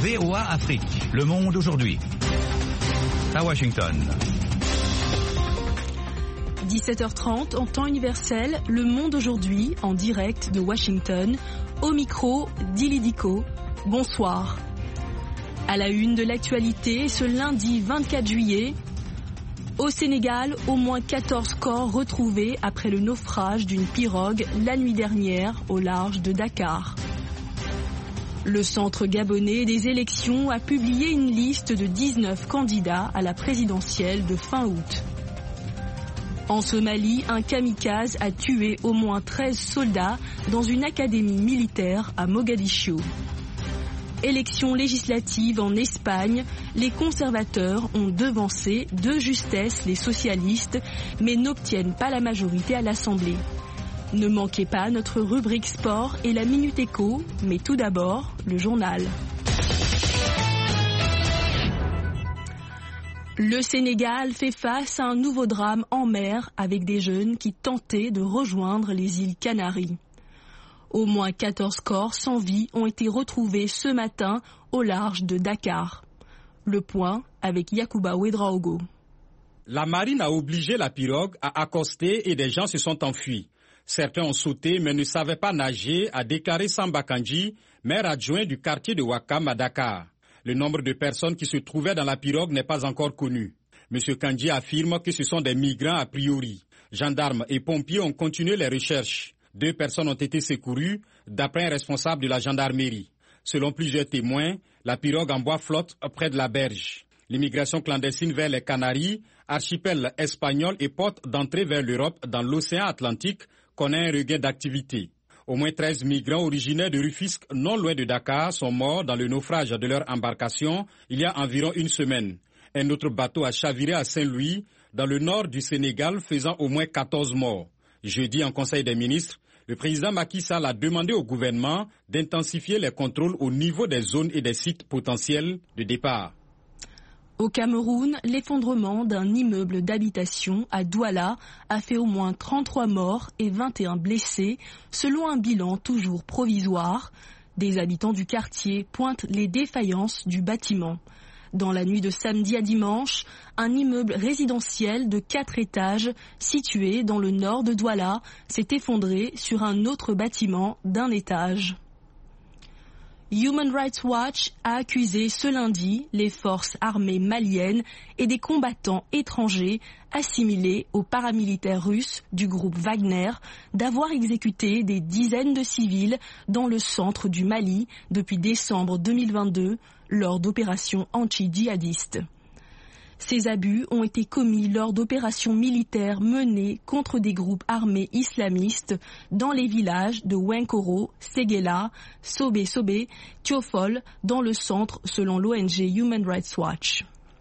VOA Afrique. Le monde aujourd'hui. À Washington. 17h30 en temps universel, Le Monde aujourd'hui en direct de Washington. Au micro, Dili Diko. Bonsoir. À la une de l'actualité, ce lundi 24 juillet, au Sénégal, au moins 14 corps retrouvés après le naufrage d'une pirogue la nuit dernière au large de Dakar. Le Centre gabonais des élections a publié une liste de 19 candidats à la présidentielle de fin août. En Somalie, un kamikaze a tué au moins 13 soldats dans une académie militaire à Mogadiscio. Élections législatives en Espagne, les conservateurs ont devancé de justesse les socialistes, mais n'obtiennent pas la majorité à l'Assemblée. Ne manquez pas notre rubrique sport et la Minute Éco, mais tout d'abord, le journal. Le Sénégal fait face à un nouveau drame en mer avec des jeunes qui tentaient de rejoindre les îles Canaries. Au moins 14 corps sans vie ont été retrouvés ce matin au large de Dakar. Le point avec Yacouba Ouedraogo. La marine a obligé la pirogue à accoster et des gens se sont enfuis. Certains ont sauté mais ne savaient pas nager, a déclaré Samba Kandji, maire adjoint du quartier de Ouakam à Dakar. Le nombre de personnes qui se trouvaient dans la pirogue n'est pas encore connu. M. Kandji affirme que ce sont des migrants a priori. Gendarmes et pompiers ont continué les recherches. 2 personnes ont été secourues, d'après un responsable de la gendarmerie. Selon plusieurs témoins, la pirogue en bois flotte près de la berge. L'immigration clandestine vers les Canaries, archipel espagnol et porte d'entrée vers l'Europe dans l'océan Atlantique, connaît un regain d'activité. Au moins 13 migrants originaires de Rufisque, non loin de Dakar, sont morts dans le naufrage de leur embarcation il y a environ une semaine. Un autre bateau a chaviré à Saint-Louis, dans le nord du Sénégal, faisant au moins 14 morts. Jeudi, en Conseil des ministres, le président Macky Sall a demandé au gouvernement d'intensifier les contrôles au niveau des zones et des sites potentiels de départ. Au Cameroun, l'effondrement d'un immeuble d'habitation à Douala a fait au moins 33 morts et 21 blessés, selon un bilan toujours provisoire. Des habitants du quartier pointent les défaillances du bâtiment. Dans la nuit de samedi à dimanche, un immeuble résidentiel de 4 étages situé dans le nord de Douala s'est effondré sur un autre bâtiment d'1 étage. Human Rights Watch a accusé ce lundi les forces armées maliennes et des combattants étrangers assimilés aux paramilitaires russes du groupe Wagner d'avoir exécuté des dizaines de civils dans le centre du Mali depuis décembre 2022 lors d'opérations anti-djihadistes. Ces abus ont été commis lors d'opérations militaires menées contre des groupes armés islamistes dans les villages de Wenkoro, Séguéla, Sobé, Tiofol, dans le centre selon l'ONG Human Rights Watch.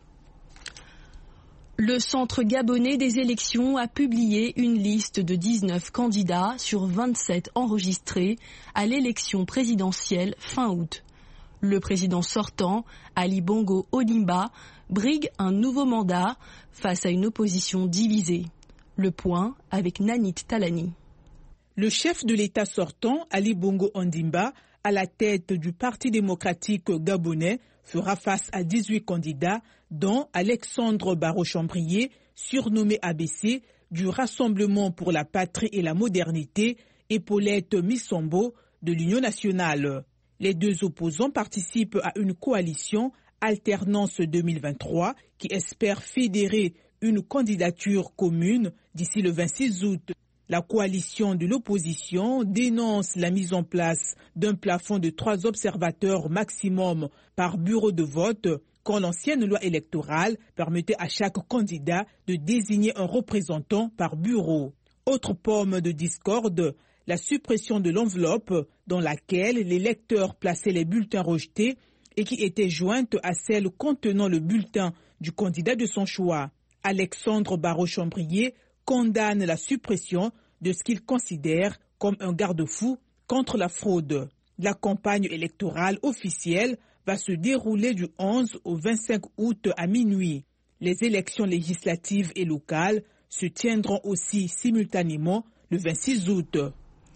Le Centre gabonais des élections a publié une liste de 19 candidats sur 27 enregistrés à l'élection présidentielle fin août. Le président sortant, Ali Bongo Ondimba, brigue un nouveau mandat face à une opposition divisée. Le point avec Nanit Talani. Le chef de l'État sortant, Ali Bongo Ondimba, à la tête du Parti démocratique gabonais, fera face à 18 candidats, dont Alexandre Barrot-Chambrier, surnommé ABC, du Rassemblement pour la patrie et la modernité, et Paulette Missombo, de l'Union nationale. Les 2 opposants participent à une coalition Alternance 2023 qui espère fédérer une candidature commune d'ici le 26 août. La coalition de l'opposition dénonce la mise en place d'un plafond de 3 observateurs maximum par bureau de vote quand l'ancienne loi électorale permettait à chaque candidat de désigner un représentant par bureau. Autre pomme de discorde, la suppression de l'enveloppe dans laquelle l'électeur plaçait les bulletins rejetés et qui était jointe à celle contenant le bulletin du candidat de son choix. Alexandre Barrot-Chambrier condamne la suppression de ce qu'il considère comme un garde-fou contre la fraude. La campagne électorale officielle va se dérouler du 11 au 25 août à minuit. Les élections législatives et locales se tiendront aussi simultanément le 26 août.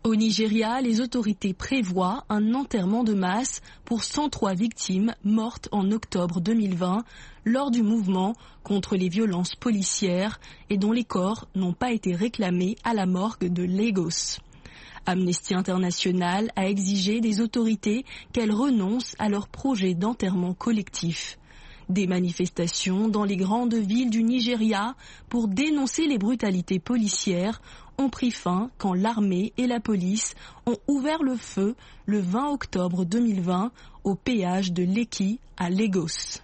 Au Nigeria, les autorités prévoient un enterrement de masse pour 103 victimes mortes en octobre 2020 lors du mouvement contre les violences policières et dont les corps n'ont pas été réclamés à la morgue de Lagos. Amnesty International a exigé des autorités qu'elles renoncent à leur projet d'enterrement collectif. Des manifestations dans les grandes villes du Nigeria pour dénoncer les brutalités policières ont pris fin quand l'armée et la police ont ouvert le feu le 20 octobre 2020 au péage de Lekki à Lagos.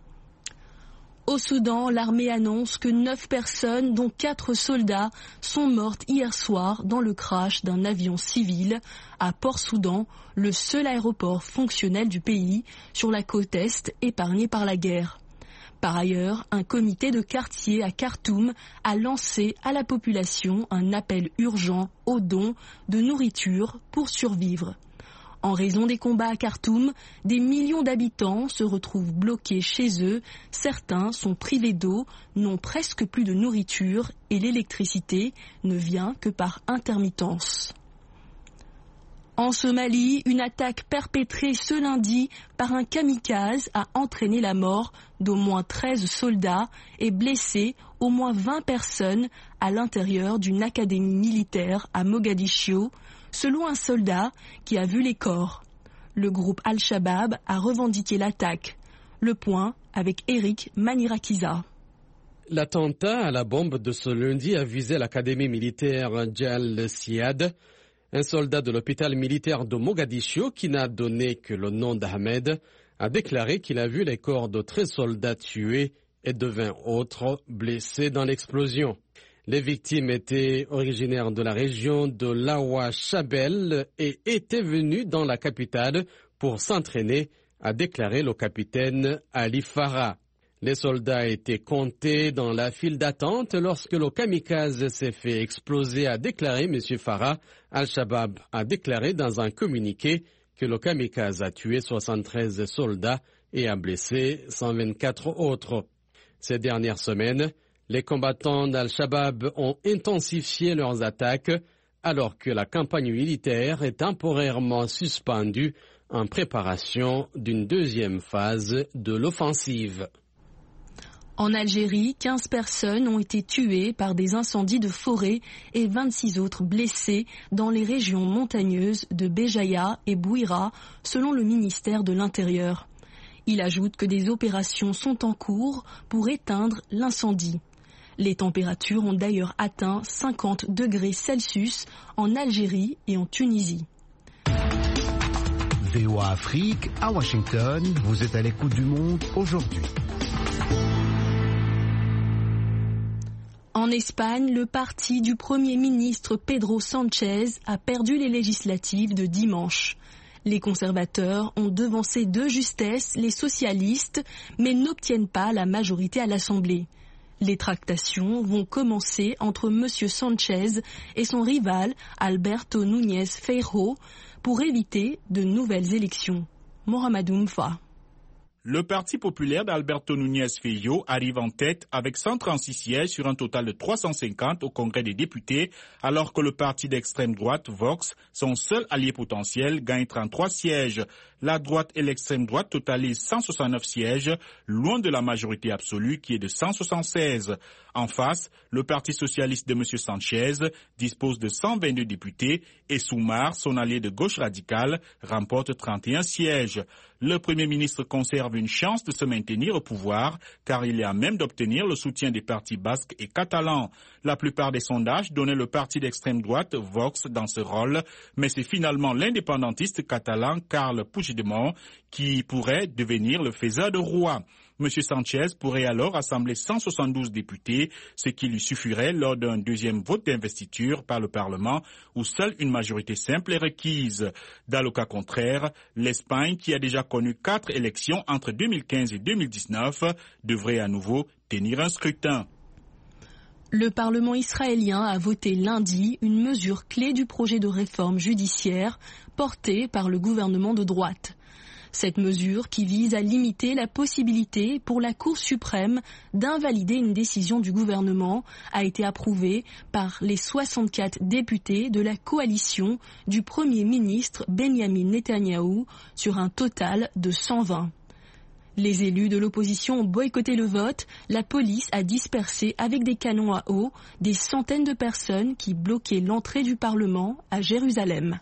Au Soudan, l'armée annonce que 9 personnes, dont 4 soldats, sont mortes hier soir dans le crash d'un avion civil à Port-Soudan, le seul aéroport fonctionnel du pays sur la côte Est épargné par la guerre. Par ailleurs, un comité de quartier à Khartoum a lancé à la population un appel urgent aux dons de nourriture pour survivre. En raison des combats à Khartoum, des millions d'habitants se retrouvent bloqués chez eux, certains sont privés d'eau, n'ont presque plus de nourriture et l'électricité ne vient que par intermittence. En Somalie, une attaque perpétrée ce lundi par un kamikaze a entraîné la mort d'au moins 13 soldats et blessé au moins 20 personnes à l'intérieur d'une académie militaire à Mogadiscio, selon un soldat qui a vu les corps. Le groupe Al-Shabaab a revendiqué l'attaque. Le point avec Eric Manirakiza. L'attentat à la bombe de ce lundi a visé l'académie militaire Jal Siad. Un soldat de l'hôpital militaire de Mogadiscio, qui n'a donné que le nom d'Ahmed, a déclaré qu'il a vu les corps de 13 soldats tués et de 20 autres blessés dans l'explosion. Les victimes étaient originaires de la région de Lawa Chabel et étaient venues dans la capitale pour s'entraîner, a déclaré le capitaine Ali Farah. Les soldats étaient comptés dans la file d'attente lorsque le kamikaze s'est fait exploser, a déclaré M. Farah. Al-Shabaab a déclaré dans un communiqué que le kamikaze a tué 73 soldats et a blessé 124 autres. Ces dernières semaines, les combattants d'Al-Shabaab ont intensifié leurs attaques alors que la campagne militaire est temporairement suspendue en préparation d'une deuxième phase de l'offensive. En Algérie, 15 personnes ont été tuées par des incendies de forêt et 26 autres blessées dans les régions montagneuses de Béjaïa et Bouira, selon le ministère de l'Intérieur. Il ajoute que des opérations sont en cours pour éteindre l'incendie. Les températures ont d'ailleurs atteint 50 degrés Celsius en Algérie et en Tunisie. VOA Afrique, à Washington, vous êtes à l'écoute du monde aujourd'hui. En Espagne, le parti du Premier ministre Pedro Sánchez a perdu les législatives de dimanche. Les conservateurs ont devancé de justesse les socialistes, mais n'obtiennent pas la majorité à l'Assemblée. Les tractations vont commencer entre M. Sánchez et son rival Alberto Núñez Feijóo pour éviter de nouvelles élections. Mohamedou Mfa. Le Parti populaire d'Alberto Núñez Feijóo arrive en tête avec 136 sièges sur un total de 350 au Congrès des députés, alors que le parti d'extrême droite, Vox, son seul allié potentiel, gagne 33 sièges. La droite et l'extrême droite totalisent 169 sièges, loin de la majorité absolue qui est de 176. En face, le Parti socialiste de M. Sánchez dispose de 122 députés et Sumar, son allié de gauche radicale, remporte 31 sièges. Le Premier ministre conserve une chance de se maintenir au pouvoir car il est à même d'obtenir le soutien des partis basques et catalans. La plupart des sondages donnaient le parti d'extrême droite, Vox, dans ce rôle, mais c'est finalement l'indépendantiste catalan Carles Puigdemont qui pourrait devenir le faiseur de roi. M. Sánchez pourrait alors assembler 172 députés, ce qui lui suffirait lors d'un deuxième vote d'investiture par le Parlement où seule une majorité simple est requise. Dans le cas contraire, l'Espagne, qui a déjà connu 4 élections entre 2015 et 2019, devrait à nouveau tenir un scrutin. Le Parlement israélien a voté lundi une mesure clé du projet de réforme judiciaire porté par le gouvernement de droite. Cette mesure, qui vise à limiter la possibilité pour la Cour suprême d'invalider une décision du gouvernement, a été approuvée par les 64 députés de la coalition du Premier ministre Benyamin Netanyahou sur un total de 120. Les élus de l'opposition ont boycotté le vote. La police a dispersé avec des canons à eau des centaines de personnes qui bloquaient l'entrée du Parlement à Jérusalem.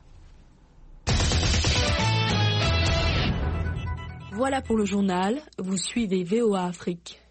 Voilà pour le journal. Vous suivez VOA Afrique.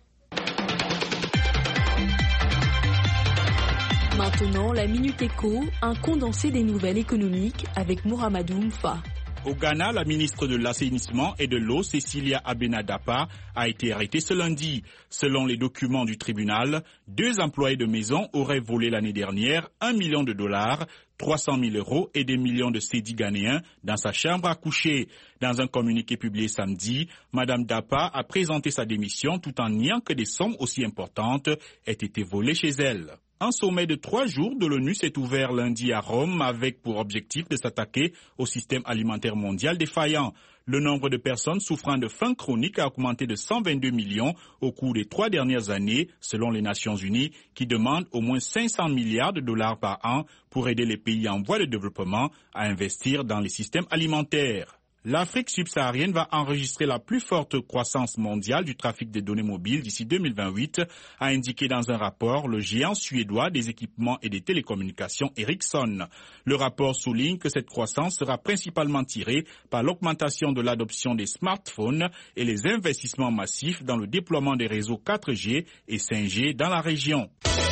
Maintenant, la Minute Éco, un condensé des nouvelles économiques avec Mohamedou Mfa. Au Ghana, la ministre de l'Assainissement et de l'Eau, Cecilia Abena-Dapa, a été arrêtée ce lundi. Selon les documents du tribunal, 2 employés de maison auraient volé l'année dernière $1 million, 300 000 euros et des millions de cédis ghanéens dans sa chambre à coucher. Dans un communiqué publié samedi, Mme Dapa a présenté sa démission tout en niant que des sommes aussi importantes aient été volées chez elle. Un sommet de 3 jours de l'ONU s'est ouvert lundi à Rome avec pour objectif de s'attaquer au système alimentaire mondial défaillant. Le nombre de personnes souffrant de faim chronique a augmenté de 122 millions au cours des 3 dernières années, selon les Nations Unies, qui demandent au moins 500 milliards de dollars par an pour aider les pays en voie de développement à investir dans les systèmes alimentaires. L'Afrique subsaharienne va enregistrer la plus forte croissance mondiale du trafic des données mobiles d'ici 2028, a indiqué dans un rapport le géant suédois des équipements et des télécommunications Ericsson. Le rapport souligne que cette croissance sera principalement tirée par l'augmentation de l'adoption des smartphones et les investissements massifs dans le déploiement des réseaux 4G et 5G dans la région.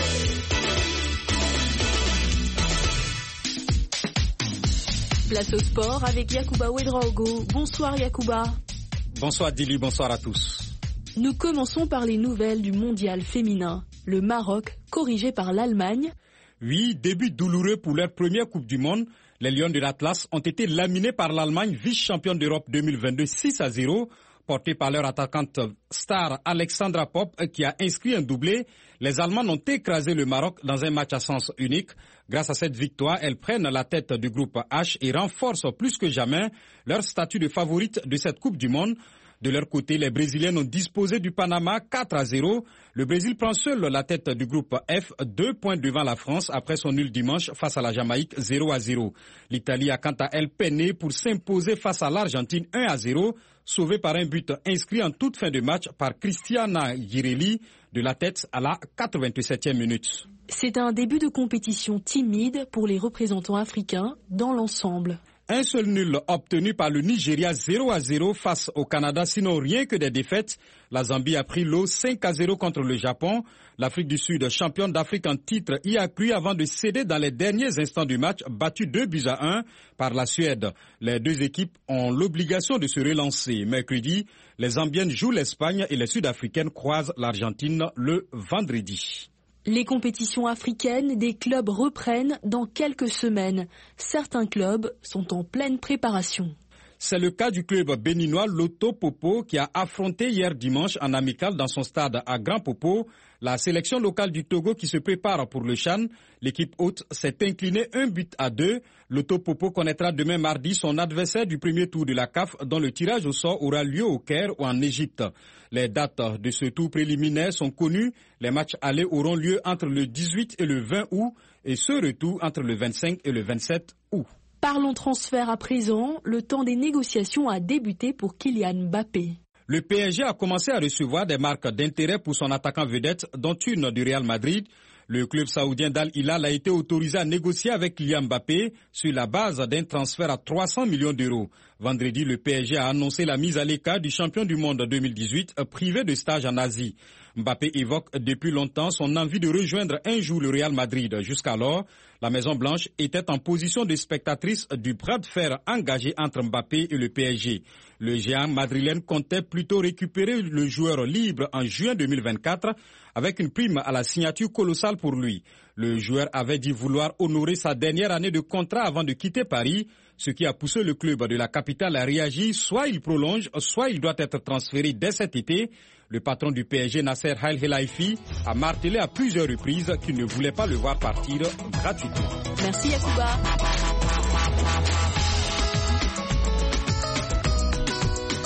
Place au sport avec Yacouba Ouedraogo. Bonsoir Yacouba. Bonsoir Dili, bonsoir à tous. Nous commençons par les nouvelles du mondial féminin. Le Maroc, corrigé par l'Allemagne. Oui, début douloureux pour leur première Coupe du Monde. Les Lions de l'Atlas ont été laminés par l'Allemagne, vice-championne d'Europe 2022, 6-0. Portés par leur attaquante star Alexandra Popp qui a inscrit un doublé. Les Allemands ont écrasé le Maroc dans un match à sens unique. Grâce à cette victoire, elles prennent la tête du groupe H et renforcent plus que jamais leur statut de favorite de cette Coupe du Monde. De leur côté, les Brésiliens ont disposé du Panama 4-0. Le Brésil prend seul la tête du groupe F, 2 points devant la France après son nul dimanche face à la Jamaïque 0-0. L'Italie a quant à elle peiné pour s'imposer face à l'Argentine 1-0, sauvée par un but inscrit en toute fin de match par Cristiana Girelli de la tête à la 87e minute. C'est un début de compétition timide pour les représentants africains dans l'ensemble. Un seul nul obtenu par le Nigeria 0-0 face au Canada, sinon rien que des défaites. La Zambie a pris l'eau 5-0 contre le Japon. L'Afrique du Sud, championne d'Afrique en titre, y a cru avant de céder dans les derniers instants du match, battu 2-1 par la Suède. Les deux équipes ont l'obligation de se relancer. Mercredi, les Zambiennes jouent l'Espagne et les Sud-Africaines croisent l'Argentine le vendredi. Les compétitions africaines des clubs reprennent dans quelques semaines. Certains clubs sont en pleine préparation. C'est le cas du club béninois Loto Popo qui a affronté hier dimanche en amical dans son stade à Grand Popo la sélection locale du Togo qui se prépare pour le CHAN. L'équipe hôte s'est inclinée 1-2. Loto Popo connaîtra demain mardi son adversaire du premier tour de la CAF dont le tirage au sort aura lieu au Caire ou en Égypte. Les dates de ce tour préliminaire sont connues. Les matchs allés auront lieu entre le 18 et le 20 août et ce retour entre le 25 et le 27 août. Parlons transfert à présent. Le temps des négociations a débuté pour Kylian Mbappé. Le PSG a commencé à recevoir des marques d'intérêt pour son attaquant vedette, dont une du Real Madrid. Le club saoudien d'Al Hilal a été autorisé à négocier avec Kylian Mbappé sur la base d'un transfert à 300 millions d'euros. Vendredi, le PSG a annoncé la mise à l'écart du champion du monde 2018, privé de stage en Asie. Mbappé évoque depuis longtemps son envie de rejoindre un jour le Real Madrid. Jusqu'alors, la Maison-Blanche était en position de spectatrice du bras de fer engagé entre Mbappé et le PSG. Le géant madrilène comptait plutôt récupérer le joueur libre en juin 2024 avec une prime à la signature colossale pour lui. Le joueur avait dit vouloir honorer sa dernière année de contrat avant de quitter Paris, ce qui a poussé le club de la capitale à réagir. Soit il prolonge, soit il doit être transféré dès cet été. Le patron du PSG, Nasser Al-Khelaifi, a martelé à plusieurs reprises qu'il ne voulait pas le voir partir gratuitement. Merci Yacouba.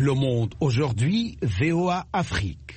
Le Monde aujourd'hui, VOA Afrique.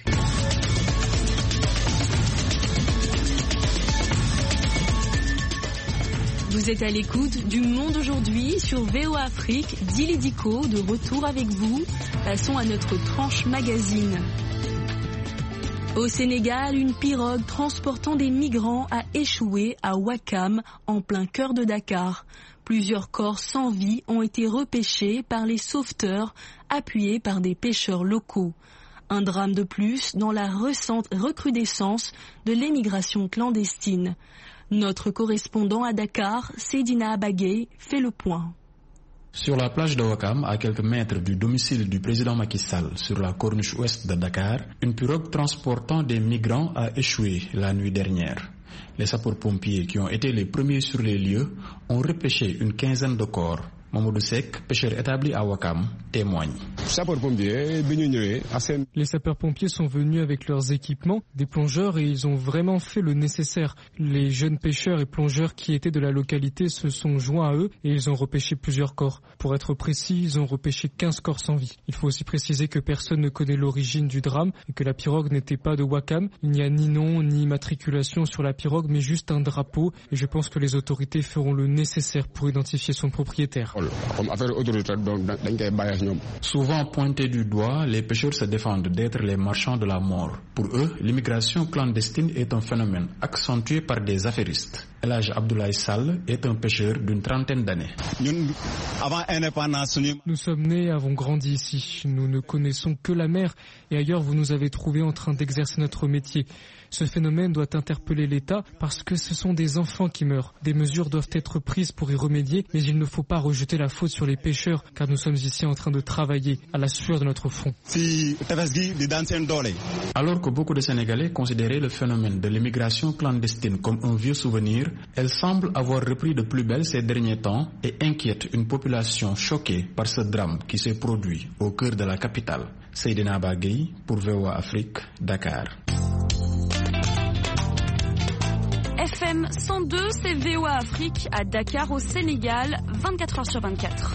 Vous êtes à l'écoute du Monde aujourd'hui sur VOA Afrique. Dili Diko de retour avec vous. Passons à notre tranche magazine. Au Sénégal, une pirogue transportant des migrants a échoué à Ouakam, en plein cœur de Dakar. Plusieurs corps sans vie ont été repêchés par les sauveteurs, appuyés par des pêcheurs locaux. Un drame de plus dans la récente recrudescence de l'émigration clandestine. Notre correspondant à Dakar, Seydina Abagay, fait le point. Sur la plage de Ouakam, à quelques mètres du domicile du président Macky Sall, sur la corniche ouest de Dakar, une pirogue transportant des migrants a échoué la nuit dernière. Les sapeurs-pompiers qui ont été les premiers sur les lieux ont repêché une quinzaine de corps. Mamadou Seck, pêcheur établi à Ouakam, témoigne. Les sapeurs-pompiers sont venus avec leurs équipements, des plongeurs, et ils ont vraiment fait le nécessaire. Les jeunes pêcheurs et plongeurs qui étaient de la localité se sont joints à eux et ils ont repêché plusieurs corps. Pour être précis, ils ont repêché 15 corps sans vie. Il faut aussi préciser que personne ne connaît l'origine du drame et que la pirogue n'était pas de Ouakam. Il n'y a ni nom ni immatriculation sur la pirogue, mais juste un drapeau, et je pense que les autorités feront le nécessaire pour identifier son propriétaire. Souvent pointés du doigt, les pêcheurs se défendent d'être les marchands de la mort. Pour eux, l'immigration clandestine est un phénomène accentué par des affairistes. El Hadj Abdoulaye Sall est un pêcheur d'une trentaine d'années. Nous sommes nés et avons grandi ici. Nous ne connaissons que la mer et ailleurs vous nous avez trouvés en train d'exercer notre métier. Ce phénomène doit interpeller l'État parce que ce sont des enfants qui meurent. Des mesures doivent être prises pour y remédier, mais il ne faut pas rejeter la faute sur les pêcheurs car nous sommes ici en train de travailler à la sueur de notre front. Alors que beaucoup de Sénégalais considéraient le phénomène de l'immigration clandestine comme un vieux souvenir, elle semble avoir repris de plus belle ces derniers temps et inquiète une population choquée par ce drame qui s'est produit au cœur de la capitale. Seydina Abagay pour VOA Afrique, Dakar. FM 102, c'est VOA Afrique à Dakar au Sénégal, 24h/24.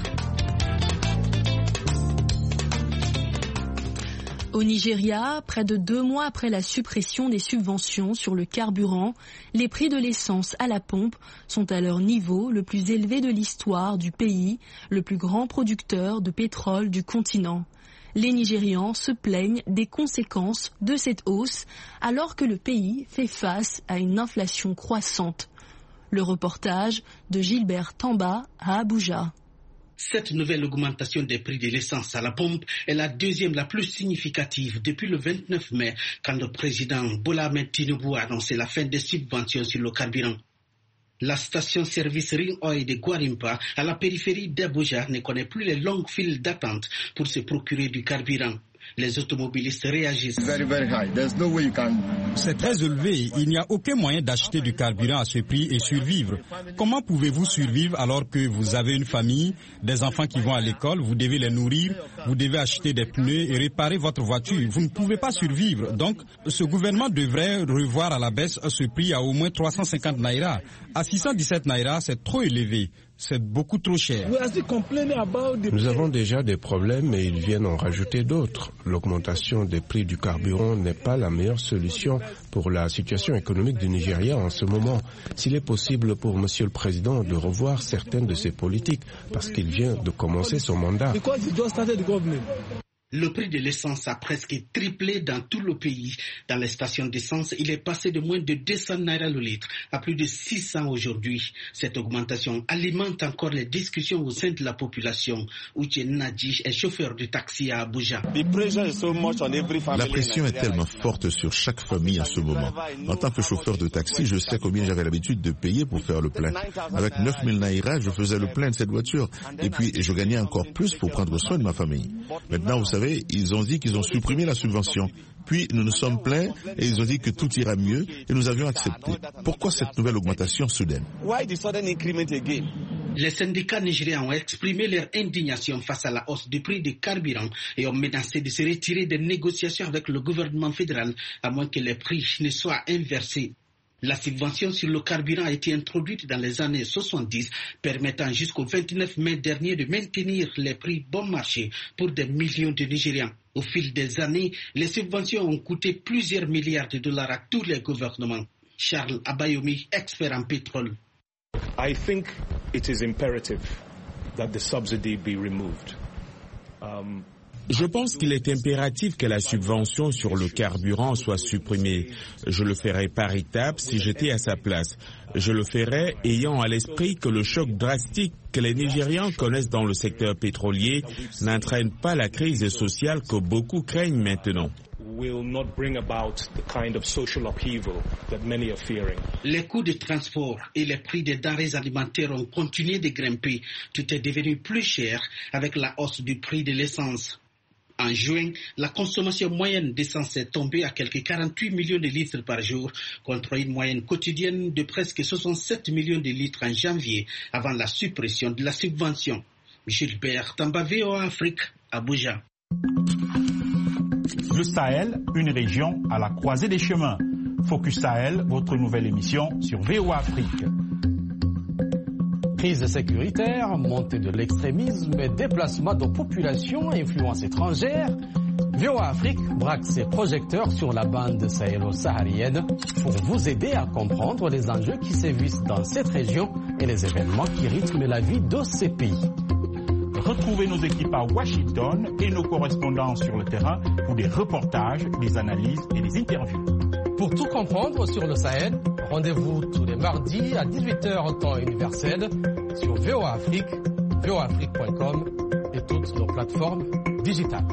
Au Nigeria, près de 2 mois après la suppression des subventions sur le carburant, les prix de l'essence à la pompe sont à leur niveau le plus élevé de l'histoire du pays, le plus grand producteur de pétrole du continent. Les Nigérians se plaignent des conséquences de cette hausse alors que le pays fait face à une inflation croissante. Le reportage de Gilbert Tamba à Abuja. Cette nouvelle augmentation des prix de l'essence à la pompe est la deuxième la plus significative depuis le 29 mai, quand le président Bola Ahmed Tinubu a annoncé la fin des subventions sur le carburant. La station-service Ring Oil de Gwarimpa, à la périphérie d'Abuja, ne connaît plus les longues files d'attente pour se procurer du carburant. Les automobilistes réagissent. C'est très élevé. Il n'y a aucun moyen d'acheter du carburant à ce prix et survivre. Comment pouvez-vous survivre alors que vous avez une famille, des enfants qui vont à l'école, vous devez les nourrir, vous devez acheter des pneus et réparer votre voiture. Vous ne pouvez pas survivre. Donc, ce gouvernement devrait revoir à la baisse ce prix à au moins 350 naira. À 617 naira, c'est trop élevé. C'est beaucoup trop cher. Nous avons déjà des problèmes et ils viennent en rajouter d'autres. L'augmentation des prix du carburant n'est pas la meilleure solution pour la situation économique du Nigeria en ce moment. S'il est possible pour Monsieur le Président de revoir certaines de ses politiques parce qu'il vient de commencer son mandat. Le prix de l'essence a presque triplé dans tout le pays. Dans les stations d'essence, il est passé de moins de 200 naira le litre à plus de 600 aujourd'hui. Cette augmentation alimente encore les discussions au sein de la population. Uche Nadji est chauffeur de taxi à Abuja. La pression est tellement forte sur chaque famille en ce moment. En tant que chauffeur de taxi, je sais combien j'avais l'habitude de payer pour faire le plein. Avec 9000 naira, je faisais le plein de cette voiture. Et puis, je gagnais encore plus pour prendre soin de ma famille. Maintenant, vous savez, ils ont dit qu'ils ont supprimé la subvention. Puis nous nous sommes plaints et ils ont dit que tout ira mieux et nous avions accepté. Pourquoi cette nouvelle augmentation soudaine? Les syndicats nigériens ont exprimé leur indignation face à la hausse du prix du carburant et ont menacé de se retirer des négociations avec le gouvernement fédéral à moins que les prix ne soient inversés. La subvention sur le carburant a été introduite dans les années 70, permettant jusqu'au 29 mai dernier de maintenir les prix bon marché pour des millions de Nigérians. Au fil des années, les subventions ont coûté plusieurs milliards de dollars à tous les gouvernements. Charles Abayomi, expert en pétrole. I think it is imperative that the subsidy be removed. Je pense qu'il est impératif que la subvention sur le carburant soit supprimée. Je le ferais par étapes si j'étais à sa place. Je le ferais ayant à l'esprit que le choc drastique que les Nigérians connaissent dans le secteur pétrolier n'entraîne pas la crise sociale que beaucoup craignent maintenant. Les coûts de transport et les prix des denrées alimentaires ont continué de grimper. Tout est devenu plus cher avec la hausse du prix de l'essence. En juin, la consommation moyenne d'essence est tombée à quelques 48 millions de litres par jour, contre une moyenne quotidienne de presque 67 millions de litres en janvier, avant la suppression de la subvention. Gilbert Tamba, VOA Afrique, Abuja. Le Sahel, une région à la croisée des chemins. Focus Sahel, votre nouvelle émission sur VOA Afrique. Crise sécuritaire, montée de l'extrémisme et déplacement de populations à influence étrangère, VOA Afrique braque ses projecteurs sur la bande sahélo-saharienne pour vous aider à comprendre les enjeux qui sévissent dans cette région et les événements qui rythment la vie de ces pays. Retrouvez nos équipes à Washington et nos correspondants sur le terrain pour des reportages, des analyses et des interviews. Pour tout comprendre sur le Sahel, rendez-vous tous les mardis à 18h temps universel sur VOA Afrique, voaafrique.com et toutes nos plateformes digitales.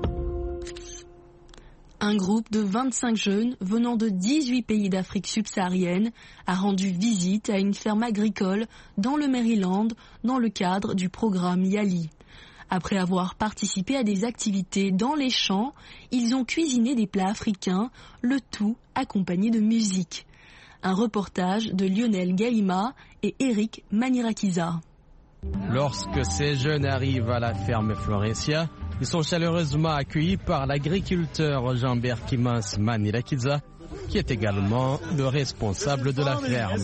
Un groupe de 25 jeunes venant de 18 pays d'Afrique subsaharienne a rendu visite à une ferme agricole dans le Maryland dans le cadre du programme YALI. Après avoir participé à des activités dans les champs, ils ont cuisiné des plats africains, le tout accompagné de musique. Un reportage de Lionel Gaïma et Eric Manirakiza. Lorsque ces jeunes arrivent à la ferme Florencia, ils sont chaleureusement accueillis par l'agriculteur Jean-Berkimans Manirakiza, qui est également le responsable de la ferme.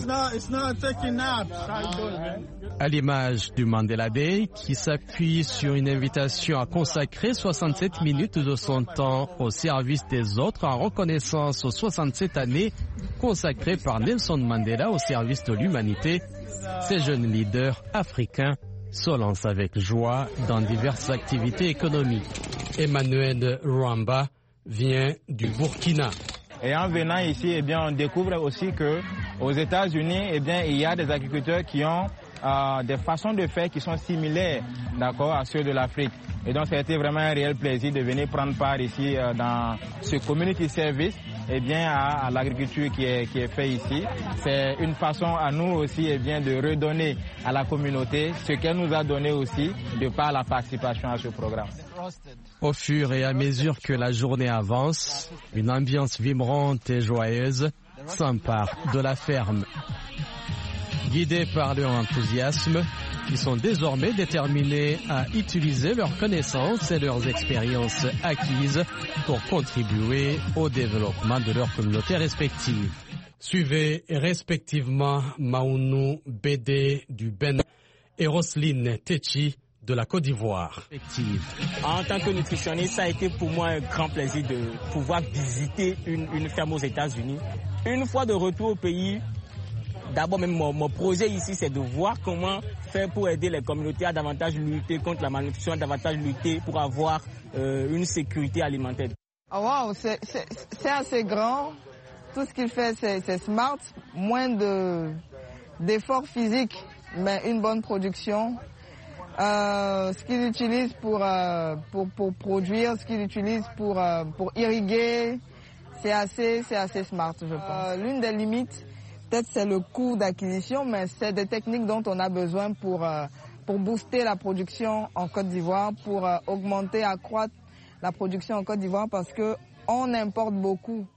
À l'image du Mandela Day, qui s'appuie sur une invitation à consacrer 67 minutes de son temps au service des autres en reconnaissance aux 67 années consacrées par Nelson Mandela au service de l'humanité, ces jeunes leaders africains se lancent avec joie dans diverses activités économiques. Emmanuel Rwamba vient du Burkina. Et en venant ici, eh bien, on découvre aussi que aux États-Unis, eh bien, il y a des agriculteurs qui ont des façons de faire qui sont similaires, d'accord, à ceux de l'Afrique. Et donc, ça a été vraiment un réel plaisir de venir prendre part ici dans ce community service, eh bien, à l'agriculture qui est fait ici. C'est une façon à nous aussi, eh bien, de redonner à la communauté ce qu'elle nous a donné aussi de par la participation à ce programme. Au fur et à mesure que la journée avance, une ambiance vibrante et joyeuse s'empare de la ferme. Guidés par leur enthousiasme, ils sont désormais déterminés à utiliser leurs connaissances et leurs expériences acquises pour contribuer au développement de leurs communautés respectives. Suivez respectivement Maounou Bédé du Bénin et Roselyne Techi de la Côte d'Ivoire. En tant que nutritionniste, ça a été pour moi un grand plaisir de pouvoir visiter une ferme aux États-Unis. Une fois de retour au pays, d'abord même mon projet ici, c'est de voir comment faire pour aider les communautés à davantage lutter contre la malnutrition, à davantage lutter pour avoir une sécurité alimentaire. Oh wow, c'est assez grand. Tout ce qu'il fait, c'est smart, moins d'efforts physiques, mais une bonne production. Ce qu'il utilise pour produire, ce qu'il utilise pour irriguer, c'est assez smart, je pense. L'une des limites, peut-être c'est le coût d'acquisition, mais c'est des techniques dont on a besoin pour booster la production en Côte d'Ivoire, pour augmenter, accroître la production en Côte d'Ivoire parce qu'on importe beaucoup.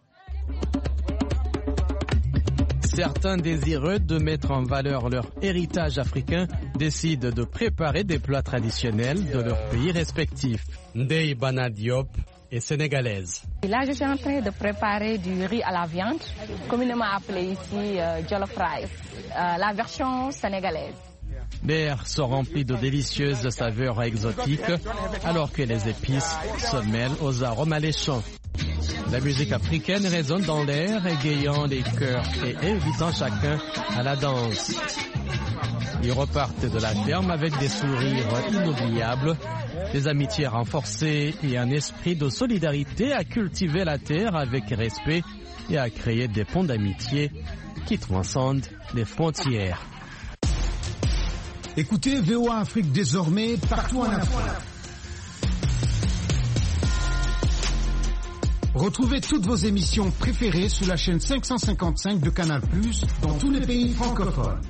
Certains désireux de mettre en valeur leur héritage africain décident de préparer des plats traditionnels de leur pays respectifs. Ndeye Bana Diop et sénégalaise. Et là, je suis en train de préparer du riz à la viande, communément appelé ici jollof rice, la version sénégalaise. L'air se remplit de délicieuses saveurs exotiques, alors que les épices se mêlent aux arômes alléchants. La musique africaine résonne dans l'air, égayant les cœurs et invitant chacun à la danse. Ils repartent de la ferme avec des sourires inoubliables, des amitiés renforcées et un esprit de solidarité à cultiver la terre avec respect et à créer des ponts d'amitié qui transcendent les frontières. Écoutez VOA Afrique désormais partout en Afrique. Retrouvez toutes vos émissions préférées sur la chaîne 555 de Canal+, dans tous les pays francophones.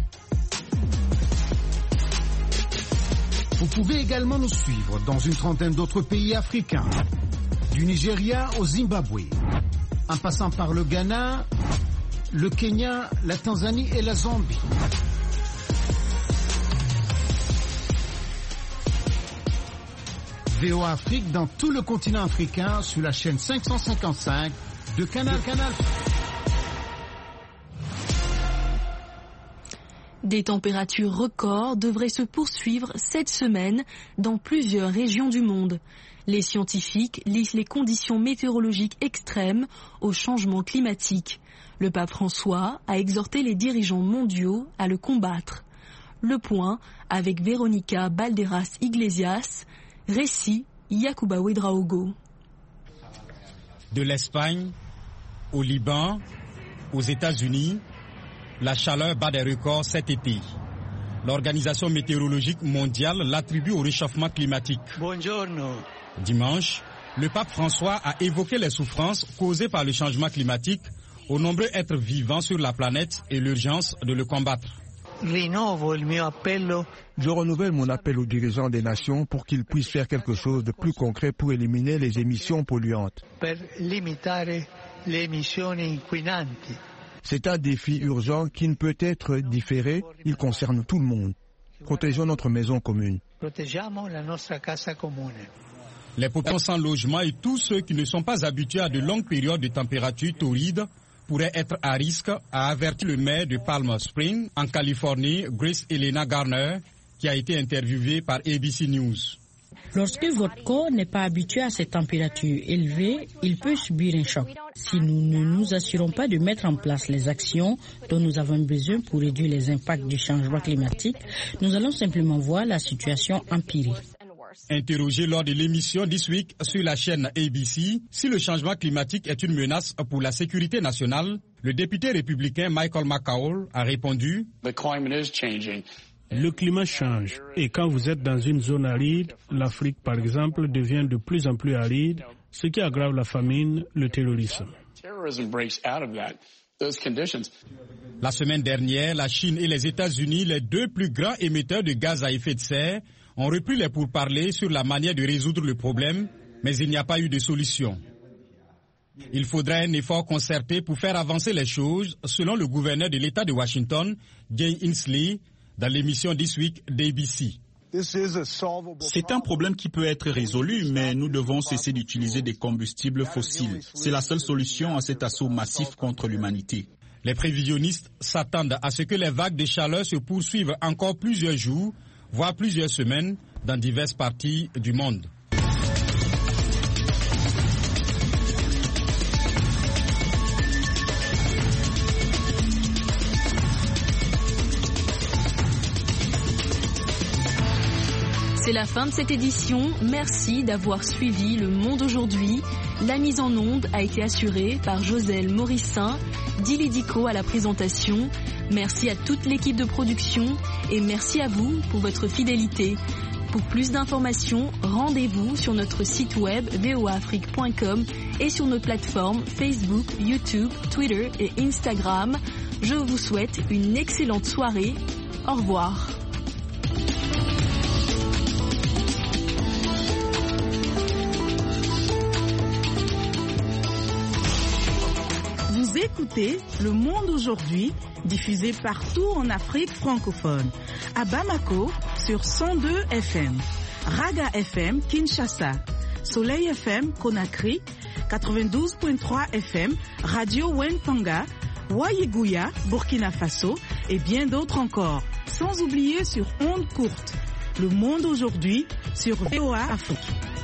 Vous pouvez également nous suivre dans une trentaine d'autres pays africains, du Nigeria au Zimbabwe, en passant par le Ghana, le Kenya, la Tanzanie et la Zambie. VOA Afrique dans tout le continent africain sur la chaîne 555 de Canal+. Des températures records devraient se poursuivre cette semaine dans plusieurs régions du monde. Les scientifiques lient les conditions météorologiques extrêmes au changement climatique. Le pape François a exhorté les dirigeants mondiaux à le combattre. Le point avec Véronica Balderas Iglesias, récit Yacouba Ouedraogo. De l'Espagne au Liban, aux États-Unis, la chaleur bat des records cet été. L'Organisation météorologique mondiale l'attribue au réchauffement climatique. Buongiorno. Dimanche, le pape François a évoqué les souffrances causées par le changement climatique aux nombreux êtres vivants sur la planète et l'urgence de le combattre. Je renouvelle mon appel aux dirigeants des nations pour qu'ils puissent faire quelque chose de plus concret pour éliminer les émissions polluantes. C'est un défi urgent qui ne peut être différé, il concerne tout le monde. Protégeons notre maison commune. Les populations sans logement et tous ceux qui ne sont pas habitués à de longues périodes de température torride pourraient être à risque, a averti le maire de Palm Springs, en Californie, Grace Elena Garner, qui a été interviewée par ABC News. Lorsque votre corps n'est pas habitué à ces températures élevées, il peut subir un choc. Si nous ne nous assurons pas de mettre en place les actions dont nous avons besoin pour réduire les impacts du changement climatique, nous allons simplement voir la situation empirer. Interrogé lors de l'émission This Week sur la chaîne ABC, si le changement climatique est une menace pour la sécurité nationale, le député républicain Michael McCaul a répondu « Le climat change et quand vous êtes dans une zone aride, l'Afrique par exemple devient de plus en plus aride, ce qui aggrave la famine, le terrorisme. » La semaine dernière, la Chine et les États-Unis, les deux plus grands émetteurs de gaz à effet de serre, ont repris les pourparlers sur la manière de résoudre le problème, mais il n'y a pas eu de solution. Il faudra un effort concerté pour faire avancer les choses, selon le gouverneur de l'État de Washington, Jay Inslee, dans l'émission This Week d'ABC. C'est un problème qui peut être résolu, mais nous devons cesser d'utiliser des combustibles fossiles. C'est la seule solution à cet assaut massif contre l'humanité. Les prévisionnistes s'attendent à ce que les vagues de chaleur se poursuivent encore plusieurs jours, voire plusieurs semaines, dans diverses parties du monde. C'est la fin de cette édition. Merci d'avoir suivi Le Monde aujourd'hui. La mise en onde a été assurée par Joselle Morissin, Dili Dico à la présentation. Merci à toute l'équipe de production et merci à vous pour votre fidélité. Pour plus d'informations, rendez-vous sur notre site web voaafrique.com et sur nos plateformes Facebook, YouTube, Twitter et Instagram. Je vous souhaite une excellente soirée. Au revoir. Vous écoutez Le Monde aujourd'hui, diffusé partout en Afrique francophone. À Bamako, sur 102 FM. Raga FM Kinshasa, Soleil FM Conakry, 92.3 FM, Radio Wentanga, Wayeguya, Burkina Faso et bien d'autres encore. Sans oublier sur ondes courtes. Le monde aujourd'hui sur VOA Afrique.